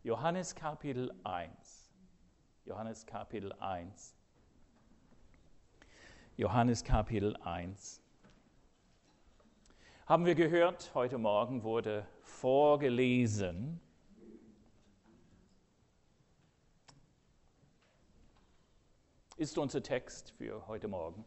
Johannes Kapitel 1. Johannes Kapitel 1. Johannes Kapitel 1. Haben wir gehört, heute Morgen wurde vorgelesen. Ist unser Text für heute Morgen.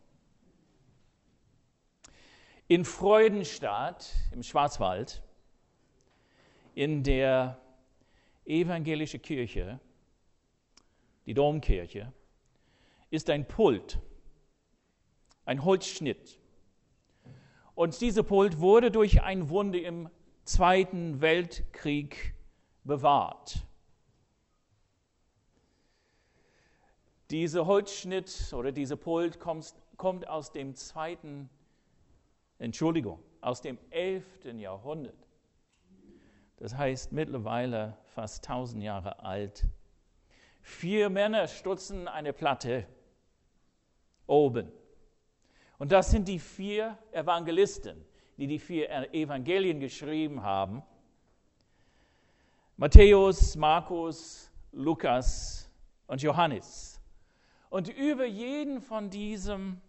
In Freudenstadt im Schwarzwald, in der evangelischen Kirche, die Domkirche, ist ein Pult, ein Holzschnitt. Und dieser Pult wurde durch ein Wunder im Zweiten Weltkrieg bewahrt. Dieser Holzschnitt oder dieser Pult kommt aus dem aus dem 11. Jahrhundert. Das heißt mittlerweile fast 1000 Jahre alt. 4 Männer stutzen eine Platte oben. Und das sind die 4 Evangelisten, die 4 Evangelien geschrieben haben. Matthäus, Markus, Lukas und Johannes. Und über jeden von diesen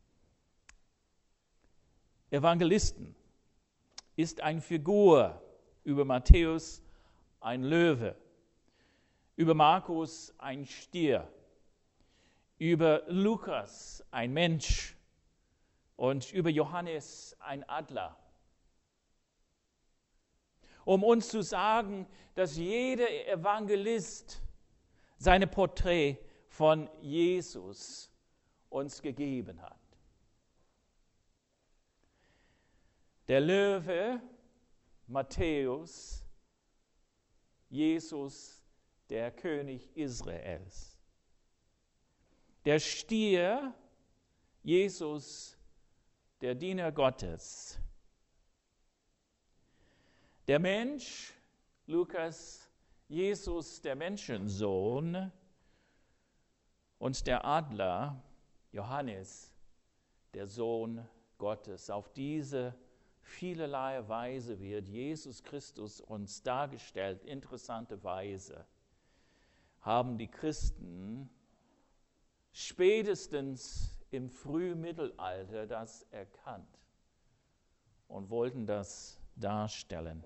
Evangelisten ist eine Figur. Über Matthäus ein Löwe, über Markus ein Stier, über Lukas ein Mensch und über Johannes ein Adler. Um uns zu sagen, dass jeder Evangelist seine Porträt von Jesus uns gegeben hat. Der Löwe, Matthäus, Jesus, der König Israels. Der Stier, Jesus, der Diener Gottes. Der Mensch, Lukas, Jesus, der Menschensohn. Und der Adler, Johannes, der Sohn Gottes. Auf diese vielerlei Weise wird Jesus Christus uns dargestellt. Interessanterweise haben die Christen spätestens im Frühmittelalter das erkannt und wollten das darstellen.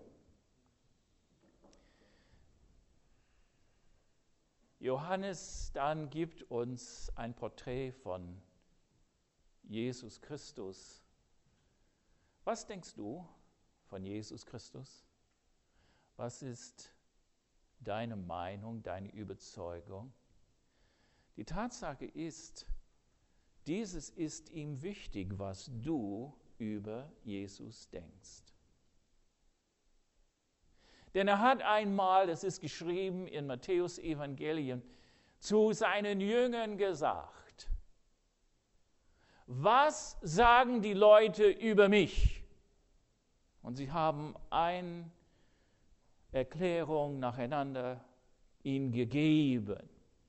Johannes dann gibt uns ein Porträt von Jesus Christus. Was denkst du von Jesus Christus? Was ist deine Meinung, deine Überzeugung? Die Tatsache ist, dieses ist ihm wichtig, was du über Jesus denkst. Denn er hat einmal, das ist geschrieben in Matthäus Evangelium, zu seinen Jüngern gesagt: Was sagen die Leute über mich? Und sie haben eine Erklärung nacheinander ihm gegeben.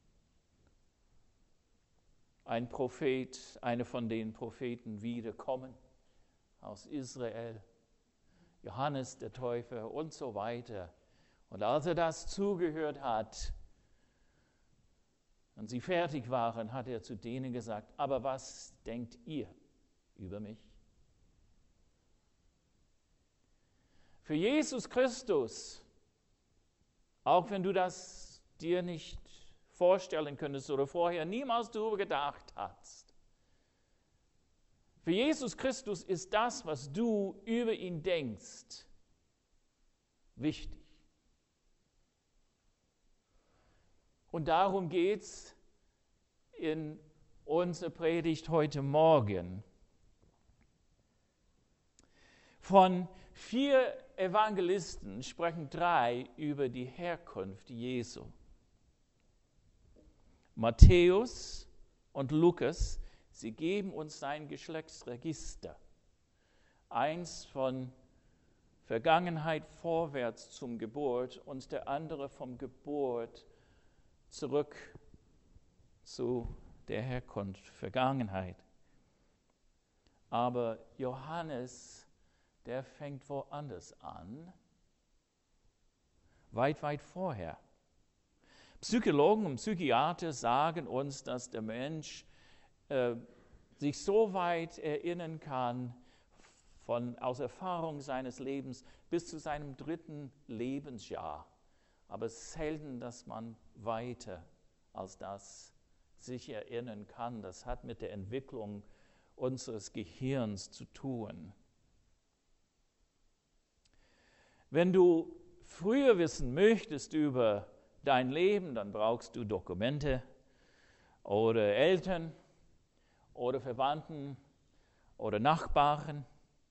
Ein Prophet, einer von den Propheten wiederkommen aus Israel, Johannes der Täufer und so weiter. Und als er das zugehört hat und sie fertig waren, hat er zu denen gesagt: Aber was denkt ihr über mich? Für Jesus Christus, auch wenn du das dir nicht vorstellen könntest oder vorher niemals darüber gedacht hast, für Jesus Christus ist das, was du über ihn denkst, wichtig. Und darum geht es in unserer Predigt heute Morgen. Von 4 Evangelisten sprechen 3 über die Herkunft Jesu. Matthäus und Lukas, sie geben uns sein Geschlechtsregister. Eins von Vergangenheit vorwärts zum Geburt und der andere vom Geburt zurück zu der Herkunft, Vergangenheit. Aber Johannes, der fängt woanders an, weit, weit vorher. Psychologen und Psychiater sagen uns, dass der Mensch sich so weit erinnern kann, aus Erfahrung seines Lebens bis zu seinem 3. Lebensjahr. Aber selten, dass man weiter als das sich erinnern kann. Das hat mit der Entwicklung unseres Gehirns zu tun. Wenn du früher wissen möchtest über dein Leben, dann brauchst du Dokumente oder Eltern oder Verwandten oder Nachbarn.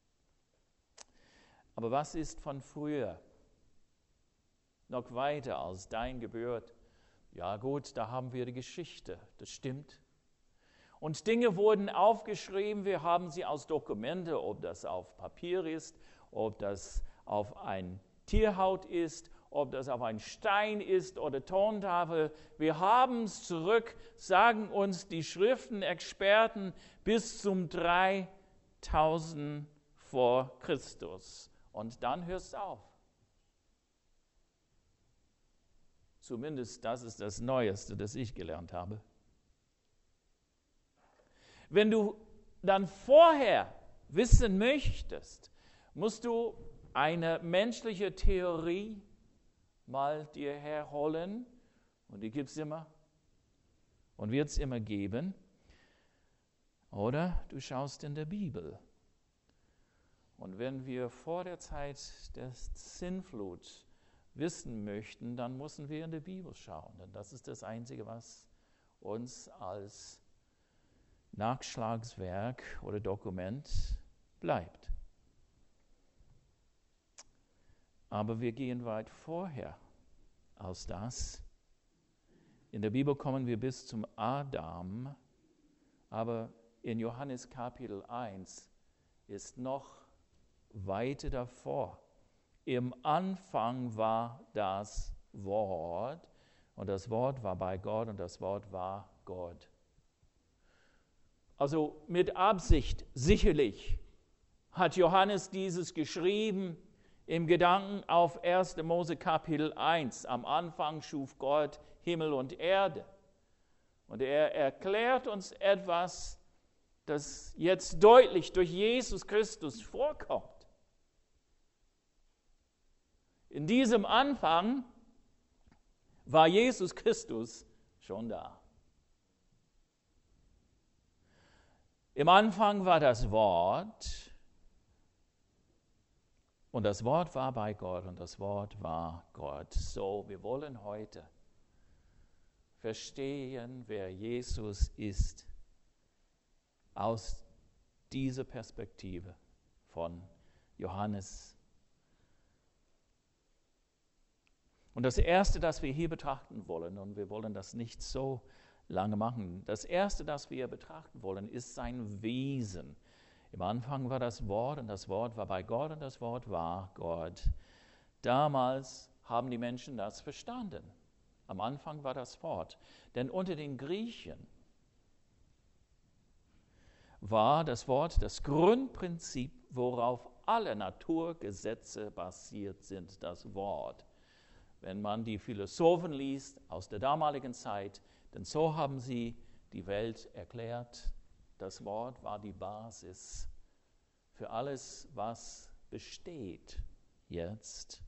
Aber was ist von früher? Noch weiter als dein Geburt? Ja gut, da haben wir die Geschichte, das stimmt. Und Dinge wurden aufgeschrieben, wir haben sie als Dokumente, ob das auf Papier ist, ob das auf ein Tierhaut ist, ob das auf ein Stein ist oder Tontafel. Wir haben es zurück, sagen uns die Schriftenexperten, bis zum 3000 vor Christus. Und dann hört es auf. Zumindest das ist das Neueste, das ich gelernt habe. Wenn du dann vorher wissen möchtest, musst du eine menschliche Theorie mal dir herholen. Und die gibt es immer und wird es immer geben. Oder du schaust in der Bibel. Und wenn wir vor der Zeit der Sintflut wissen möchten, dann müssen wir in der Bibel schauen. Denn das ist das Einzige, was uns als Nachschlagswerk oder Dokument bleibt. Aber wir gehen weit vorher als das. In der Bibel kommen wir bis zum Adam, aber in Johannes Kapitel 1 ist noch weiter davor. Im Anfang war das Wort und das Wort war bei Gott und das Wort war Gott. Also mit Absicht, sicherlich, hat Johannes dieses geschrieben im Gedanken auf 1. Mose Kapitel 1. Am Anfang schuf Gott Himmel und Erde. Und er erklärt uns etwas, das jetzt deutlich durch Jesus Christus vorkommt. In diesem Anfang war Jesus Christus schon da. Im Anfang war das Wort und das Wort war bei Gott und das Wort war Gott. So, wir wollen heute verstehen, wer Jesus ist, aus dieser Perspektive von Johannes. Und das Erste, das wir hier betrachten wollen, und wir wollen das nicht so lange machen, das Erste, das wir betrachten wollen, ist sein Wesen. Im Anfang war das Wort und das Wort war bei Gott und das Wort war Gott. Damals haben die Menschen das verstanden. Am Anfang war das Wort. Denn unter den Griechen war das Wort das Grundprinzip, worauf alle Naturgesetze basiert sind, das Wort. Wenn man die Philosophen liest aus der damaligen Zeit, denn so haben sie die Welt erklärt. Das Wort war die Basis für alles, was besteht jetzt.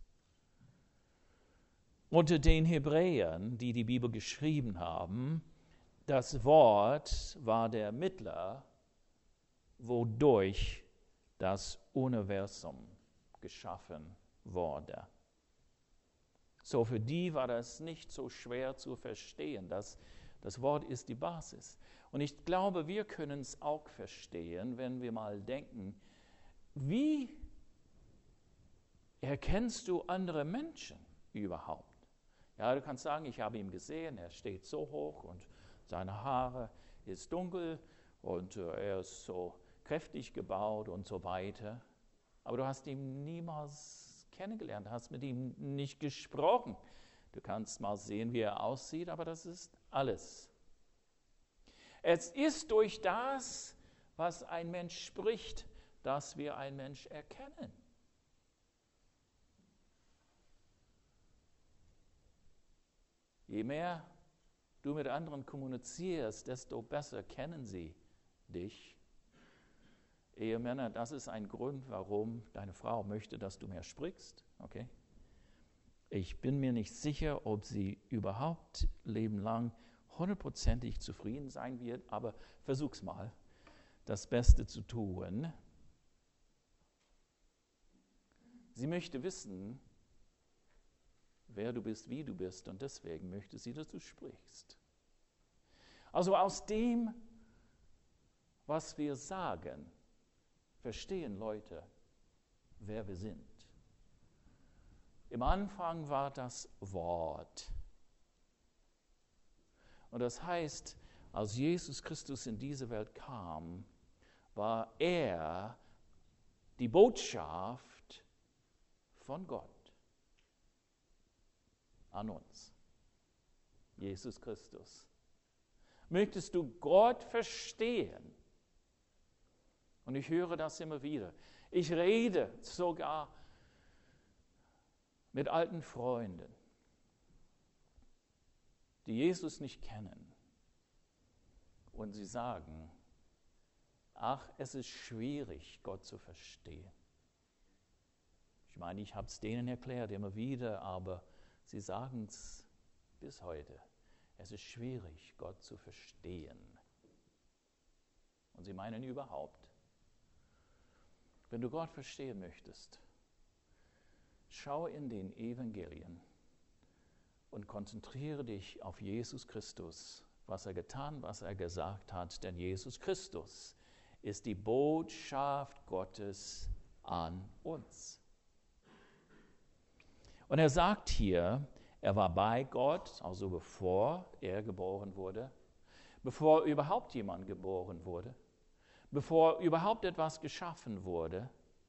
Unter den Hebräern, die die Bibel geschrieben haben, das Wort war der Mittler, wodurch das Universum geschaffen wurde. So, für die war das nicht so schwer zu verstehen. Das Wort ist die Basis. Und ich glaube, wir können es auch verstehen, wenn wir mal denken, wie erkennst du andere Menschen überhaupt? Ja, du kannst sagen, ich habe ihn gesehen, er steht so hoch und seine Haare ist dunkel und er ist so kräftig gebaut und so weiter. Aber du hast ihn niemals kennengelernt, hast mit ihm nicht gesprochen. Du kannst mal sehen, wie er aussieht, aber das ist alles. Es ist durch das, was ein Mensch spricht, dass wir einen Mensch erkennen. Je mehr du mit anderen kommunizierst, desto besser kennen sie dich. Ehemänner, das ist ein Grund, warum deine Frau möchte, dass du mehr sprichst. Okay? Ich bin mir nicht sicher, ob sie überhaupt lebenlang 100%ig zufrieden sein wird, aber versuch's mal, das Beste zu tun. Sie möchte wissen, wer du bist, wie du bist, und deswegen möchte sie, dass du sprichst. Also aus dem, was wir sagen, verstehen Leute, wer wir sind. Im Anfang war das Wort. Und das heißt, als Jesus Christus in diese Welt kam, war er die Botschaft von Gott an uns. Jesus Christus. Möchtest du Gott verstehen? Und ich höre das immer wieder. Ich rede sogar mit alten Freunden, die Jesus nicht kennen. Und sie sagen, ach, es ist schwierig, Gott zu verstehen. Ich meine, ich habe es denen erklärt, immer wieder, aber sie sagen es bis heute. Es ist schwierig, Gott zu verstehen. Und sie meinen überhaupt, wenn du Gott verstehen möchtest, schau in den Evangelien und konzentriere dich auf Jesus Christus, was er getan, was er gesagt hat, denn Jesus Christus ist die Botschaft Gottes an uns. Und er sagt hier, er war bei Gott, also bevor er geboren wurde, bevor überhaupt jemand geboren wurde, bevor überhaupt etwas geschaffen wurde,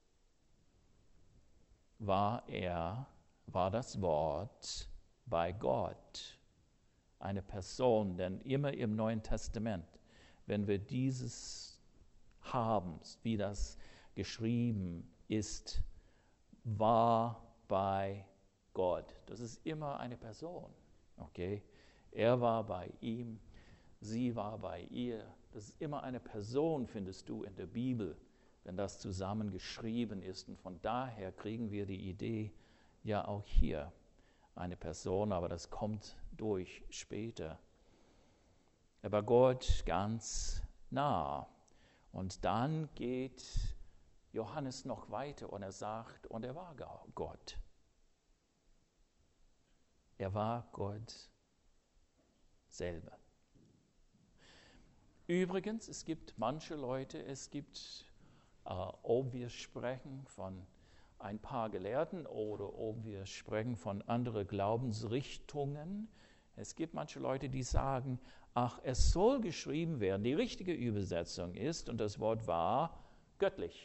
war das Wort bei Gott eine Person. Denn immer im Neuen Testament, wenn wir dieses haben, wie das geschrieben ist, war bei Gott. Das ist immer eine Person. Okay? Er war bei ihm, sie war bei ihr. Das ist immer eine Person, findest du in der Bibel, wenn das zusammengeschrieben ist. Und von daher kriegen wir die Idee, ja auch hier eine Person, aber das kommt durch später. Er war Gott ganz nah. Und dann geht Johannes noch weiter und er sagt, und er war Gott. Er war Gott selber. Übrigens, es gibt manche Leute, ob wir sprechen von ein paar Gelehrten oder ob wir sprechen von anderen Glaubensrichtungen. Es gibt manche Leute, die sagen, ach, es soll geschrieben werden. Die richtige Übersetzung ist, und das Wort war, göttlich.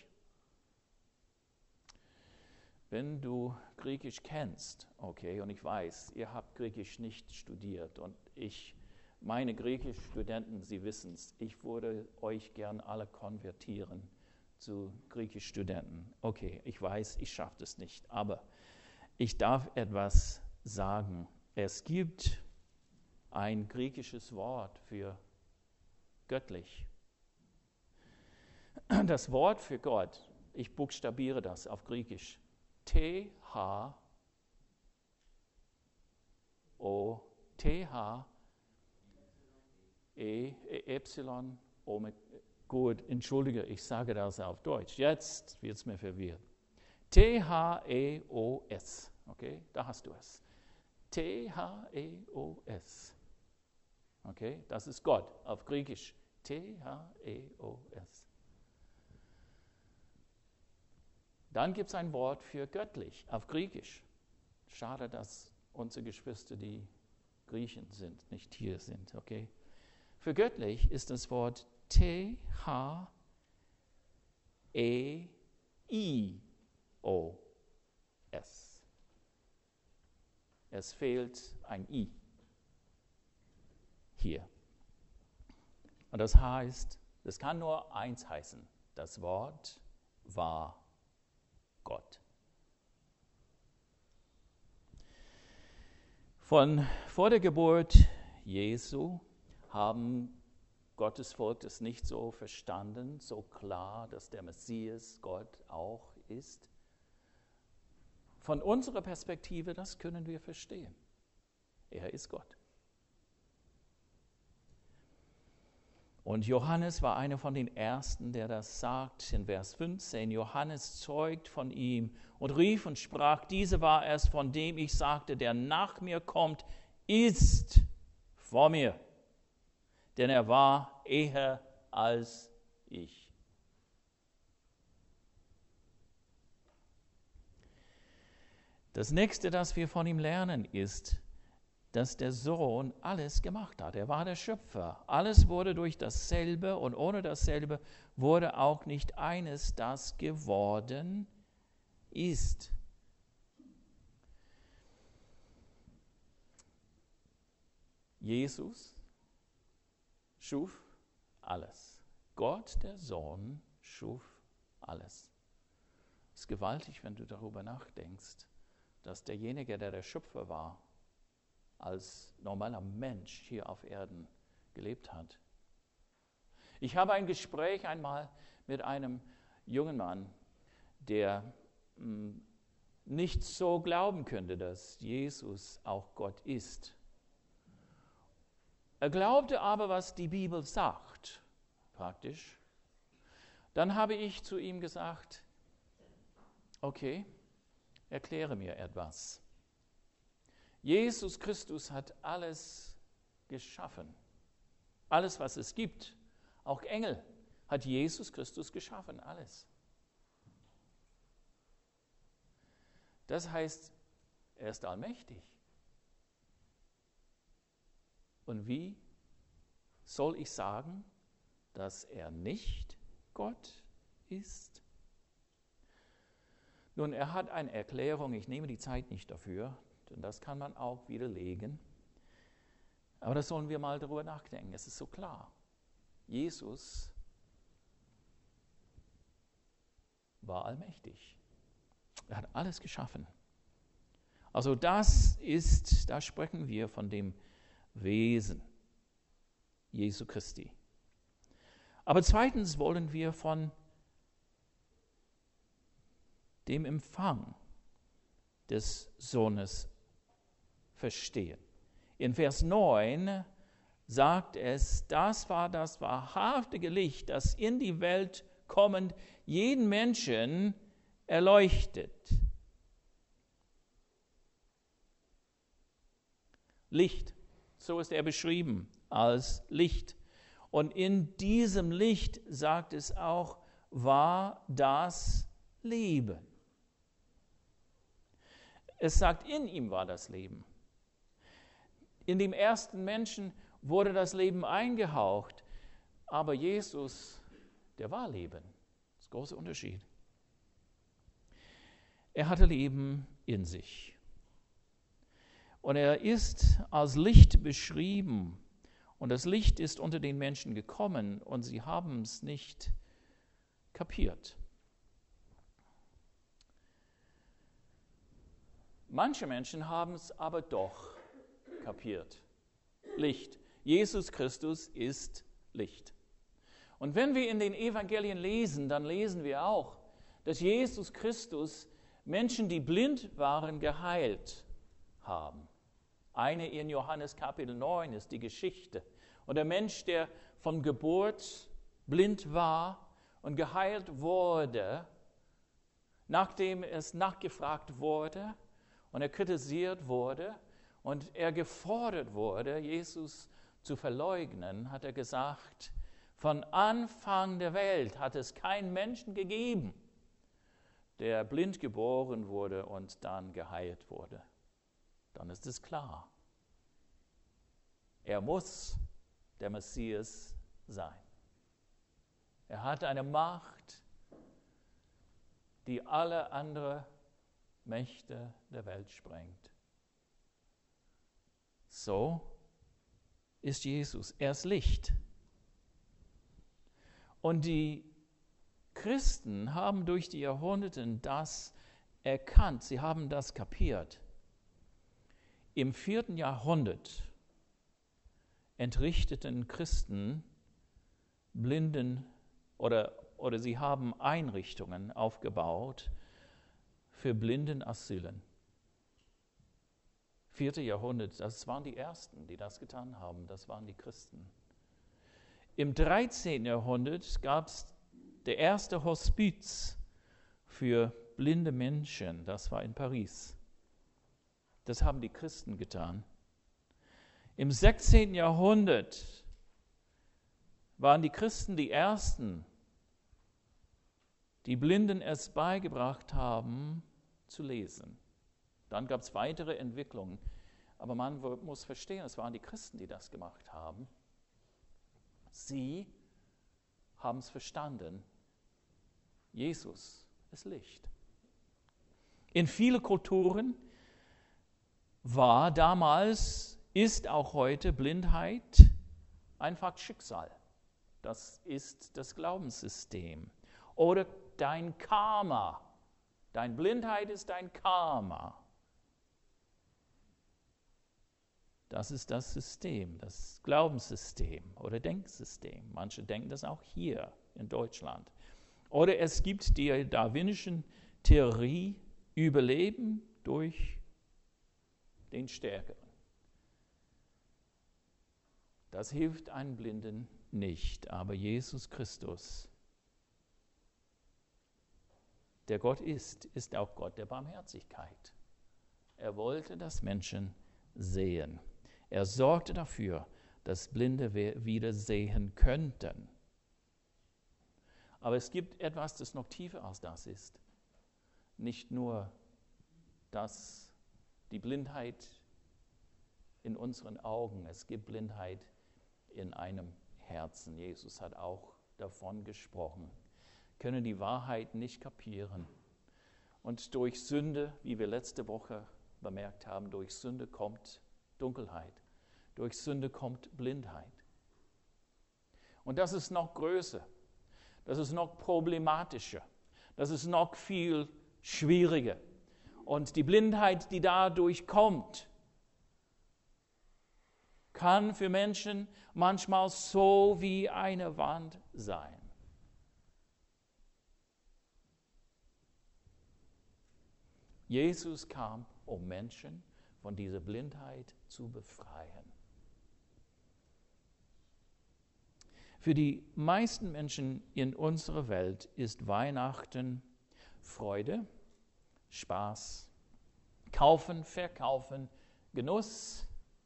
Wenn du Griechisch kennst, okay, und ich weiß, ihr habt Griechisch nicht studiert und meine Griechisch-Studenten, sie wissen es, ich würde euch gern alle konvertieren zu Griechisch-Studenten. Okay, ich weiß, ich schaffe das nicht, aber ich darf etwas sagen. Es gibt ein griechisches Wort für göttlich. Das Wort für Gott, ich buchstabiere das auf Griechisch, T-H-E-Y-O mit, gut, entschuldige, ich sage das auf Deutsch, jetzt wird es mir verwirrt. T-H-E-O-S, okay, da hast du es. T-H-E-O-S, okay, das ist Gott auf Griechisch, T-H-E-O-S. Dann gibt es ein Wort für göttlich auf Griechisch. Schade, dass unsere Geschwister, die Griechen sind, nicht hier sind. Okay? Für göttlich ist das Wort T-H-E-I-O-S. Es fehlt ein I hier. Und das heißt, das kann nur eins heißen. Das Wort war Gott. Von Vor der Geburt Jesu haben Gottes Volk das nicht so verstanden, so klar, dass der Messias Gott auch ist. Von unserer Perspektive, das können wir verstehen. Er ist Gott. Und Johannes war einer von den Ersten, der das sagt. In Vers 15, Johannes zeugt von ihm und rief und sprach, diese war es, von dem ich sagte, der nach mir kommt, ist vor mir. Denn er war eher als ich. Das nächste, das wir von ihm lernen, ist, dass der Sohn alles gemacht hat. Er war der Schöpfer. Alles wurde durch dasselbe und ohne dasselbe wurde auch nicht eines, das geworden ist. Jesus schuf alles. Gott, der Sohn, schuf alles. Es ist gewaltig, wenn du darüber nachdenkst, dass derjenige, der Schöpfer war, als normaler Mensch hier auf Erden gelebt hat. Ich habe ein Gespräch einmal mit einem jungen Mann, der nicht so glauben könnte, dass Jesus auch Gott ist. Er glaubte aber, was die Bibel sagt, praktisch. Dann habe ich zu ihm gesagt, okay, erkläre mir etwas. Jesus Christus hat alles geschaffen. Alles, was es gibt, auch Engel, hat Jesus Christus geschaffen, alles. Das heißt, er ist allmächtig. Und wie soll ich sagen, dass er nicht Gott ist? Nun, er hat eine Erklärung, ich nehme die Zeit nicht dafür, denn das kann man auch widerlegen. Aber das sollen wir mal darüber nachdenken, es ist so klar. Jesus war allmächtig. Er hat alles geschaffen. Also da sprechen wir von dem Wesen Jesu Christi. Aber zweitens wollen wir von dem Empfang des Sohnes verstehen. In Vers 9 sagt es, das war das wahrhaftige Licht, das in die Welt kommend jeden Menschen erleuchtet. Licht, so ist er beschrieben als Licht. Und in diesem Licht, sagt es auch, war das Leben. Es sagt, in ihm war das Leben. In dem ersten Menschen wurde das Leben eingehaucht, aber Jesus, der war Leben. Das ist ein großer Unterschied. Er hatte Leben in sich. Und er ist als Licht beschrieben. Und das Licht ist unter den Menschen gekommen und sie haben es nicht kapiert. Manche Menschen haben es aber doch kapiert. Licht. Jesus Christus ist Licht. Und wenn wir in den Evangelien lesen, dann lesen wir auch, dass Jesus Christus Menschen, die blind waren, geheilt haben. Eine in Johannes Kapitel 9 ist die Geschichte. Und der Mensch, der von Geburt blind war und geheilt wurde, nachdem es nachgefragt wurde und er kritisiert wurde und er gefordert wurde, Jesus zu verleugnen, hat er gesagt, von Anfang der Welt hat es keinen Menschen gegeben, der blind geboren wurde und dann geheilt wurde. Dann ist es klar. Er muss der Messias sein. Er hat eine Macht, die alle anderen Mächte der Welt sprengt. So ist Jesus. Er ist Licht. Und die Christen haben durch die Jahrhunderte das erkannt. Sie haben das kapiert. Im 4. Jahrhundert entrichteten Christen Blinden oder sie haben Einrichtungen aufgebaut für Blindenasylen. 4. Jahrhundert, das waren die Ersten, die das getan haben, das waren die Christen. Im 13. Jahrhundert gab es der erste Hospiz für blinde Menschen, das war in Paris. Das haben die Christen getan. Im 16. Jahrhundert waren die Christen die Ersten, die Blinden es beigebracht haben, zu lesen. Dann gab es weitere Entwicklungen. Aber man muss verstehen, es waren die Christen, die das gemacht haben. Sie haben es verstanden. Jesus ist Licht. In vielen Kulturen war damals, ist auch heute Blindheit einfach Schicksal. Das ist das Glaubenssystem. Oder dein Karma. Deine Blindheit ist dein Karma. Das ist das System, das Glaubenssystem oder Denksystem. Manche denken das auch hier in Deutschland. Oder es gibt die darwinische Theorie, Überleben durch den Stärkeren. Das hilft einem Blinden nicht, aber Jesus Christus, der Gott ist auch Gott der Barmherzigkeit. Er wollte, dass Menschen sehen. Er sorgte dafür, dass Blinde wieder sehen könnten. Aber es gibt etwas, das noch tiefer als das ist. Nicht nur, dass die Blindheit in unseren Augen, es gibt Blindheit in einem Herzen. Jesus hat auch davon gesprochen. Können die Wahrheit nicht kapieren. Und durch Sünde, wie wir letzte Woche bemerkt haben, durch Sünde kommt Dunkelheit. Durch Sünde kommt Blindheit. Und das ist noch größer. Das ist noch problematischer. Das ist noch viel schwieriger. Und die Blindheit, die dadurch kommt, kann für Menschen manchmal so wie eine Wand sein. Jesus kam, um Menschen von dieser Blindheit zu befreien. Für die meisten Menschen in unserer Welt ist Weihnachten Freude, Spaß, Kaufen, Verkaufen, Genuss.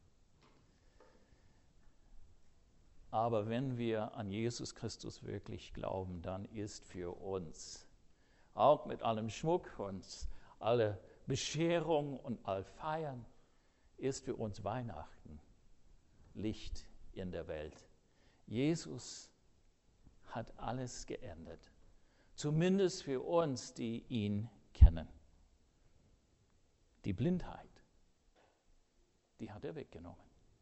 Aber wenn wir an Jesus Christus wirklich glauben, dann ist für uns, auch mit allem Schmuck und alle Bescherung und all Feiern, ist für uns Weihnachten Licht in der Welt. Jesus hat alles geändert, zumindest für uns, die ihn kennen. Die Blindheit, die hat er weggenommen.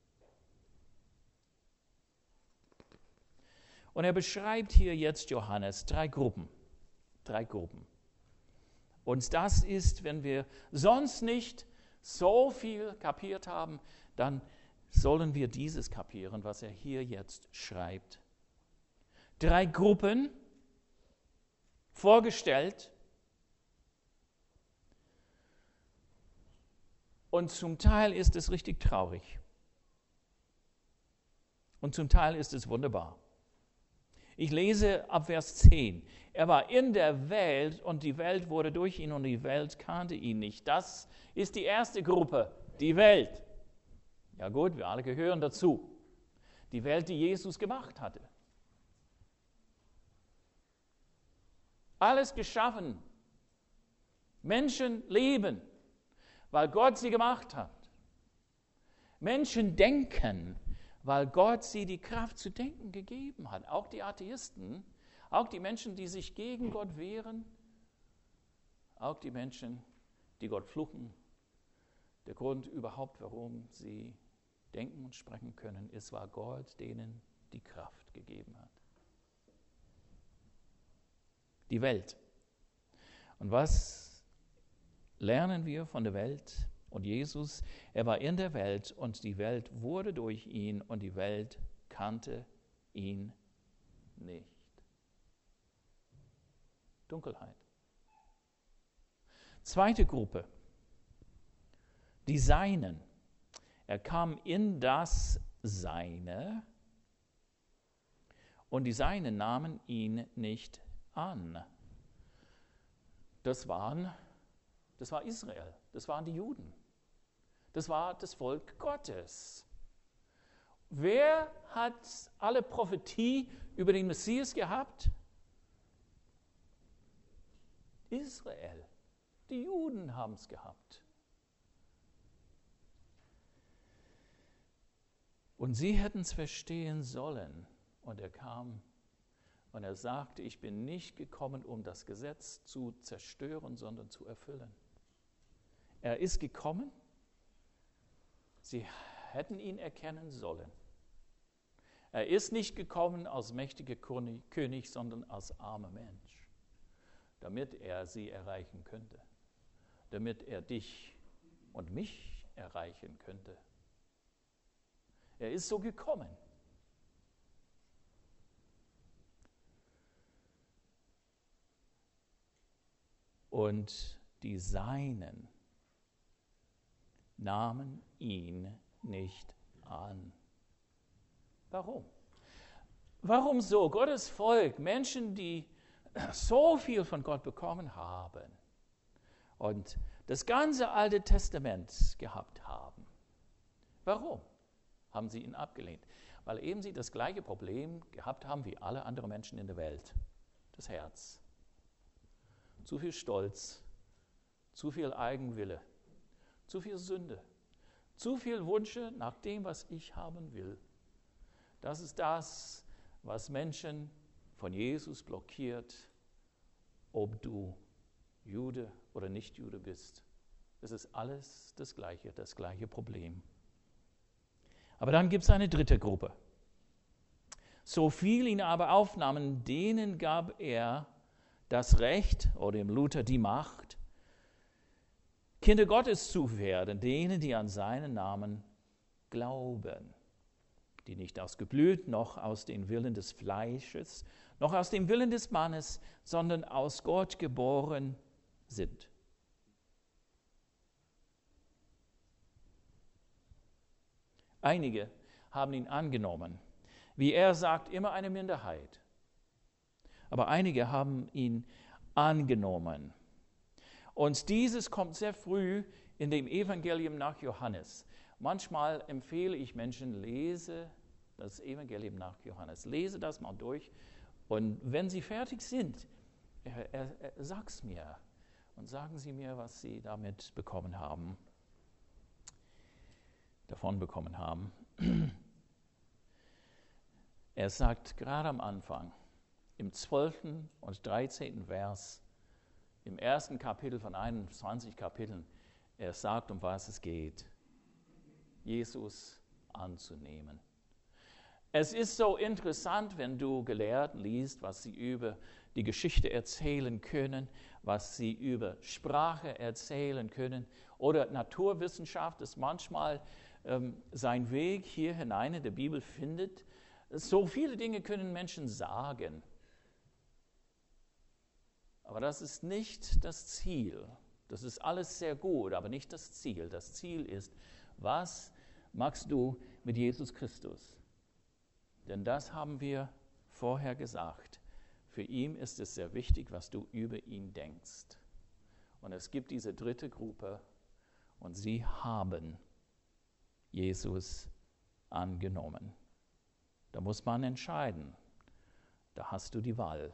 Und er beschreibt hier jetzt Johannes drei Gruppen. Und das ist, wenn wir sonst nicht so viel kapiert haben, dann sollen wir dieses kapieren, was er hier jetzt schreibt. 3 Gruppen vorgestellt und zum Teil ist es richtig traurig und zum Teil ist es wunderbar. Ich lese ab Vers 10. Er war in der Welt und die Welt wurde durch ihn und die Welt kannte ihn nicht. Das ist die erste Gruppe, die Welt. Ja gut, wir alle gehören dazu. Die Welt, die Jesus gemacht hatte. Alles geschaffen. Menschen leben, weil Gott sie gemacht hat. Menschen denken, weil Gott sie die Kraft zu denken gegeben hat. Auch die Atheisten, auch die Menschen, die sich gegen Gott wehren, auch die Menschen, die Gott fluchen. Der Grund überhaupt, warum sie denken und sprechen können, ist, weil Gott denen die Kraft gegeben hat. Die Welt. Und was lernen wir von der Welt? Und Jesus, er war in der Welt und die Welt wurde durch ihn und die Welt kannte ihn nicht. Dunkelheit. Zweite Gruppe, die Seinen. Er kam in das Seine und die Seinen nahmen ihn nicht an. Das war Israel, das waren die Juden, das war das Volk Gottes. Wer hat alle Prophetie über den Messias gehabt? Israel. Die Juden haben es gehabt. Und sie hätten es verstehen sollen. Und er kam und er sagte, ich bin nicht gekommen, um das Gesetz zu zerstören, sondern zu erfüllen. Er ist gekommen. Sie hätten ihn erkennen sollen. Er ist nicht gekommen als mächtiger König, sondern als armer Mensch, damit er sie erreichen könnte, damit er dich und mich erreichen könnte. Er ist so gekommen. Und die Seinen nahmen ihn nicht an. Warum? Warum so? Gottes Volk, Menschen, die so viel von Gott bekommen haben und das ganze Alte Testament gehabt haben. Warum haben sie ihn abgelehnt? Weil eben sie das gleiche Problem gehabt haben wie alle anderen Menschen in der Welt. Das Herz. Zu viel Stolz, zu viel Eigenwille, zu viel Sünde, zu viel Wünsche nach dem, was ich haben will. Das ist das, was Menschen von Jesus blockiert, ob du Jude oder nicht Jude bist. Es ist alles das gleiche Problem. Aber dann gibt es eine dritte Gruppe. So viel ihn aber aufnahmen, denen gab er das Recht, oder im Luther die Macht, Kinder Gottes zu werden, denen, die an seinen Namen glauben, die nicht aus Geblüt, noch aus dem Willen des Fleisches, noch aus dem Willen des Mannes, sondern aus Gott geboren sind. Einige haben ihn angenommen. Wie er sagt, immer eine Minderheit. Aber einige haben ihn angenommen. Und dieses kommt sehr früh in dem Evangelium nach Johannes. Manchmal empfehle ich Menschen, lese das Evangelium nach Johannes. Lese das mal durch. Und wenn Sie fertig sind, sag's mir. Und sagen Sie mir, was Sie damit bekommen haben. Davon bekommen haben. Er sagt gerade am Anfang, im 12. und 13. Vers, im ersten Kapitel von 21 Kapiteln, er sagt, um was es geht. Jesus anzunehmen. Es ist so interessant, wenn du Gelehrten liest, was sie über die Geschichte erzählen können, was sie über Sprache erzählen können oder Naturwissenschaft, das manchmal seinen Weg hier hinein in der Bibel findet. So viele Dinge können Menschen sagen. Aber das ist nicht das Ziel. Das ist alles sehr gut, aber nicht das Ziel. Das Ziel ist, was machst du mit Jesus Christus? Denn das haben wir vorher gesagt. Für ihn ist es sehr wichtig, was du über ihn denkst. Und es gibt diese dritte Gruppe und sie haben Jesus angenommen. Da muss man entscheiden. Da hast du die Wahl.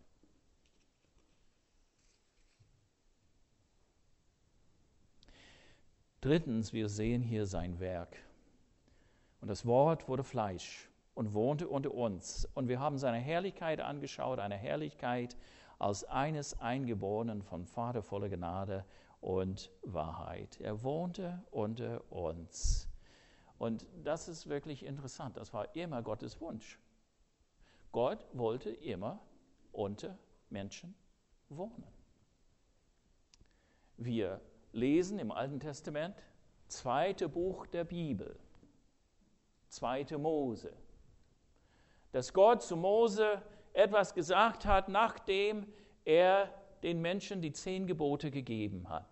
Drittens, wir sehen hier sein Werk. Und das Wort wurde Fleisch und wohnte unter uns. Und wir haben seine Herrlichkeit angeschaut, eine Herrlichkeit als eines Eingeborenen von Vater voller Gnade und Wahrheit. Er wohnte unter uns. Und das ist wirklich interessant. Das war immer Gottes Wunsch. Gott wollte immer unter Menschen wohnen. Wir lesen im Alten Testament, 2. Buch der Bibel, 2. Mose, dass Gott zu Mose etwas gesagt hat, nachdem er den Menschen die 10 Gebote gegeben hat.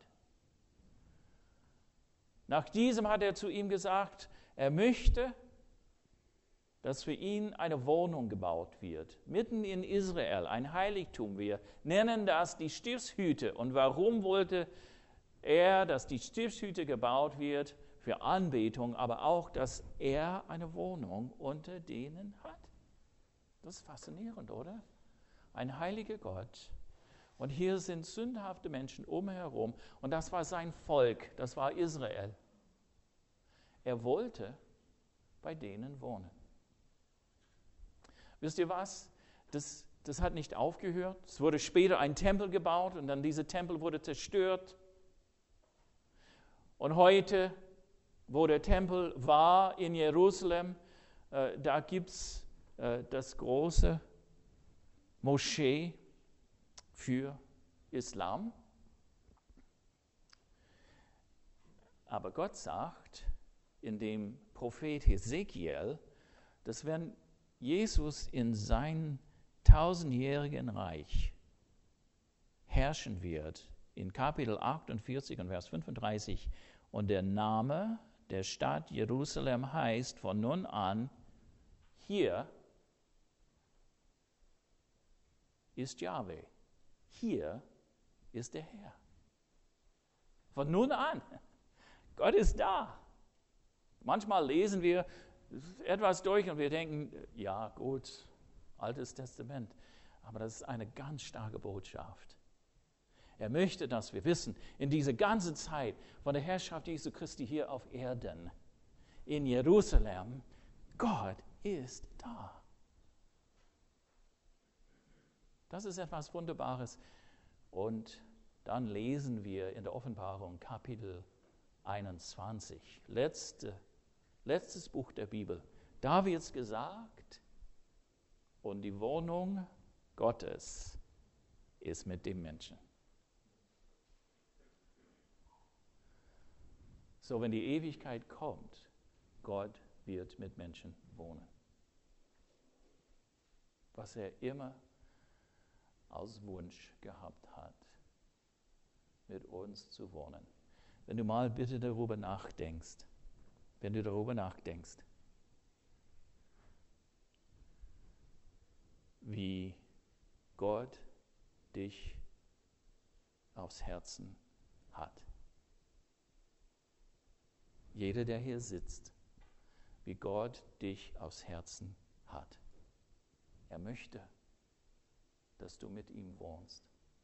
Nach diesem hat er zu ihm gesagt, er möchte, dass für ihn eine Wohnung gebaut wird, mitten in Israel, ein Heiligtum. Wir nennen das die Stiftshütte. Und warum wollte er, dass die Stiftshütte gebaut wird? Für Anbetung, aber auch, dass er eine Wohnung unter denen hat. Das ist faszinierend, oder? Ein heiliger Gott. Und hier sind sündhafte Menschen umherum. Und das war sein Volk, das war Israel. Er wollte bei denen wohnen. Wisst ihr was? Das hat nicht aufgehört. Es wurde später ein Tempel gebaut und dann dieser Tempel wurde zerstört. Und heute, wo der Tempel war in Jerusalem, da gibt es das große Moschee für Islam. Aber Gott sagt in dem Prophet Hesekiel, dass wenn Jesus in seinem 1000-jährigen Reich herrschen wird, in Kapitel 48 und Vers 35, und der Name der Stadt Jerusalem heißt von nun an, hier ist Jahwe, hier ist der Herr. Von nun an, Gott ist da. Manchmal lesen wir etwas durch und wir denken, ja gut, Altes Testament, aber das ist eine ganz starke Botschaft. Er möchte, dass wir wissen, in dieser ganzen Zeit von der Herrschaft Jesu Christi hier auf Erden, in Jerusalem, Gott ist da. Das ist etwas Wunderbares. Und dann lesen wir in der Offenbarung Kapitel 21, letztes Buch der Bibel. Da wird es gesagt, und die Wohnung Gottes ist mit dem Menschen. So, wenn die Ewigkeit kommt, Gott wird mit Menschen wohnen. Was er immer als Wunsch gehabt hat, mit uns zu wohnen. Wenn du mal bitte darüber nachdenkst, wie Gott dich aufs Herzen hat. Jeder, der hier sitzt, wie Gott dich aufs Herzen hat. Er möchte, dass du mit ihm wohnst.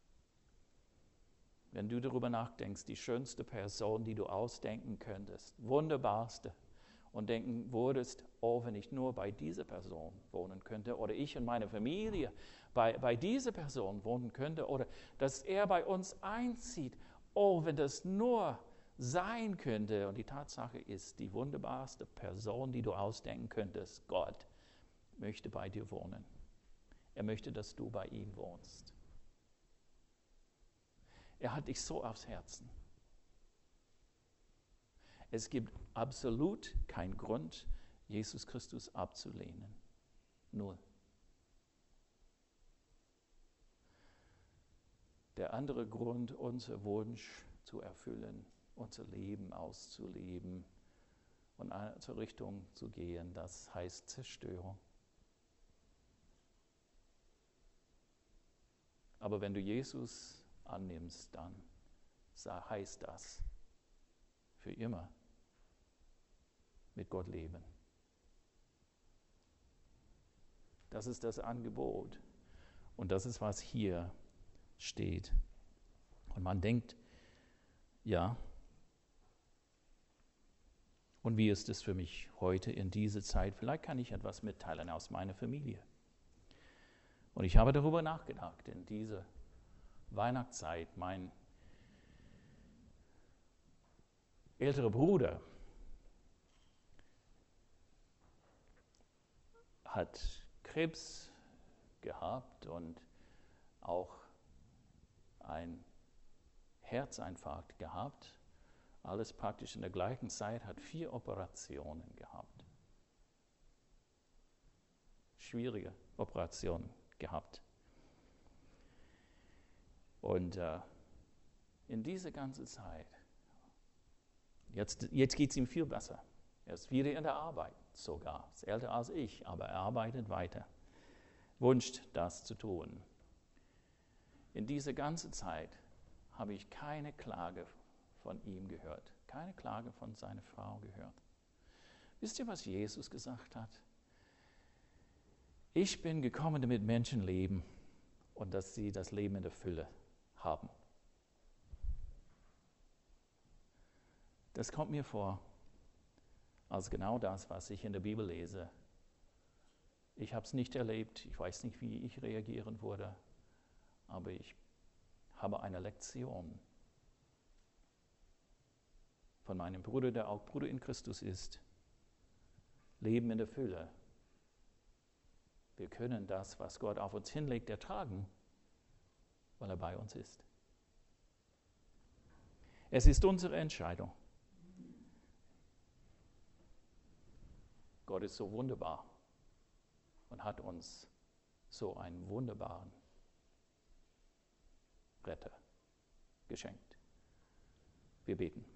Wenn du darüber nachdenkst, die schönste Person, die du ausdenken könntest, wunderbarste, und denken würdest, oh, wenn ich nur bei dieser Person wohnen könnte, oder ich und meine Familie bei dieser Person wohnen könnte, oder dass er bei uns einzieht, oh, wenn das nur sein könnte. Und die Tatsache ist, die wunderbarste Person, die du ausdenken könntest, Gott, möchte bei dir wohnen. Er möchte, dass du bei ihm wohnst. Er hat dich so aufs Herzen. Es gibt absolut keinen Grund, Jesus Christus abzulehnen. Null. Der andere Grund, unser Wunsch zu erfüllen, unser Leben auszuleben und zur Richtung zu gehen, das heißt Zerstörung. Aber wenn du Jesus annimmst, dann heißt das für immer mit Gott leben. Das ist das Angebot. Und das ist, was hier steht. Und man denkt, ja, und wie ist es für mich heute in dieser Zeit? Vielleicht kann ich etwas mitteilen aus meiner Familie. Und ich habe darüber nachgedacht in dieser Weihnachtszeit. Mein älterer Bruder hat Krebs gehabt und auch ein Herzinfarkt gehabt. Alles praktisch in der gleichen Zeit, hat 4 Operationen gehabt. Schwierige Operationen gehabt. Und in dieser ganzen Zeit, jetzt geht es ihm viel besser. Er ist wieder in der Arbeit sogar, ist älter als ich, aber er arbeitet weiter, wünscht das zu tun. In dieser ganzen Zeit habe ich keine Klage von ihm gehört, keine Klage von seiner Frau gehört. Wisst ihr, was Jesus gesagt hat? Ich bin gekommen, damit Menschen leben und dass sie das Leben in der Fülle haben. Das kommt mir vor als genau das, was ich in der Bibel lese. Ich habe es nicht erlebt, ich weiß nicht, wie ich reagieren würde, aber ich habe eine Lektion von meinem Bruder, der auch Bruder in Christus ist. Leben in der Fülle. Wir können das, was Gott auf uns hinlegt, ertragen, weil er bei uns ist. Es ist unsere Entscheidung. Gott ist so wunderbar und hat uns so einen wunderbaren Retter geschenkt. Wir beten.